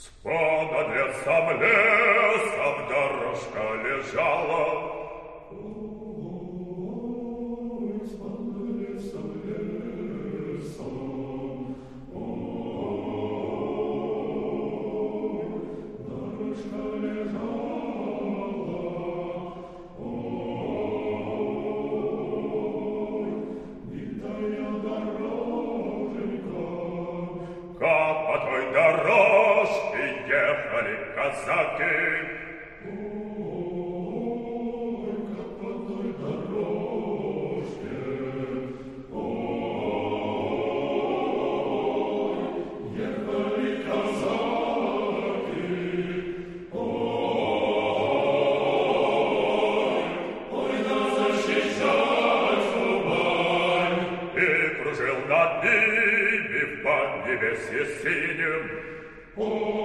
Понад лесом дорожка лежала. Ой, понад лесом, ой, дорожка лежала. Ой, битая дороженька. Как по той дорожке ехали казаки. Ой, как по той дорожке, ой, ехали казаки. Ой, да защищать Кубань. И кружил над ними в поднебесье синем. Ой,